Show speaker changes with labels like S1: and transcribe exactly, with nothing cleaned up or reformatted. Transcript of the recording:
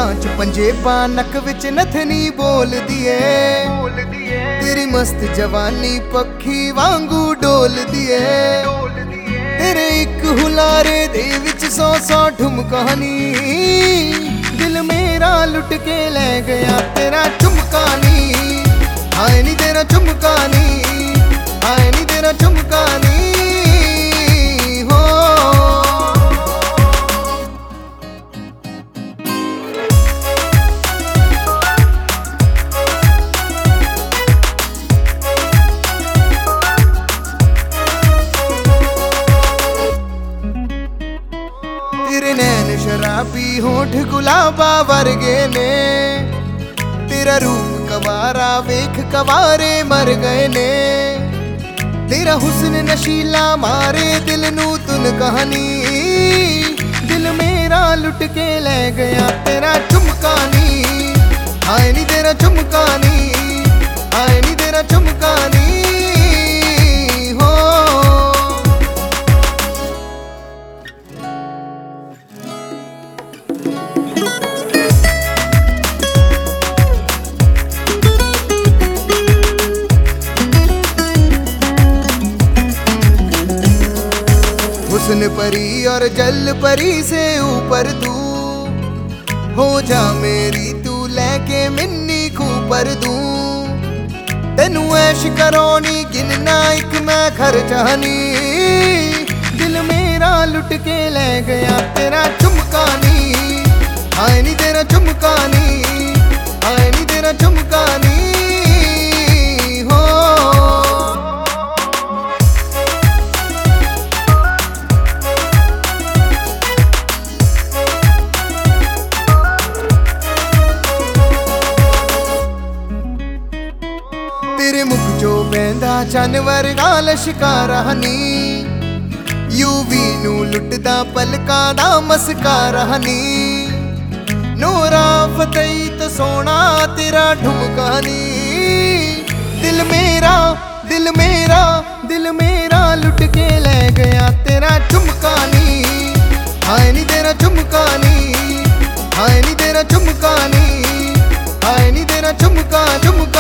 S1: अखां च पंजेबां नक विच नथनी बोल दिए तेरी मस्त जवानी पक्षी वांगू डोल दिए तेरे एक हुलारे दे विच सौ सौ ठुमकानी दिल मेरा लुट के ले गया तेरा चुमकानी आए नी तेरा चुमकानी आए नी तेरा चुमकानी हो तेरे नैन शराबी होठ गुलाबा वर्गे ने तेरा रूप कवारा वेख कवारे मर गए ने तेरा हुस्न नशीला मारे दिल नू तुन कहानी दिल मेरा लुट के ले गया तेरा चुमकानी आए नी तेरा चुमकानी आए नी तेरा चुमकानी हो हुस्न परी और जल परी से ऊपर तू हो जा मेरी तू लेके मिन्नी खूपर दूं तेनू ऐश करोनी गिनना एक मैं खर्चानी दिल मेरा लुट के ले गया तेरा चुमकानी आए नी तेरा चुमकानी आए नी तेरा चुमकानी हो तेरे मुख जो बहंदा चन वर्गा लश्कारा नी यूवी नू लुटदा पलका दा मस्कारा नी नूरा फतेही तो सोना तेरा ढुमकानी दिल मेरा दिल मेरा दिल मेरा लुट के ले गया तेरा चुमकानी आए नी तेरा चुमकानी आए नी तेरा चुमकानी आए नी तेरा चुमका चुमका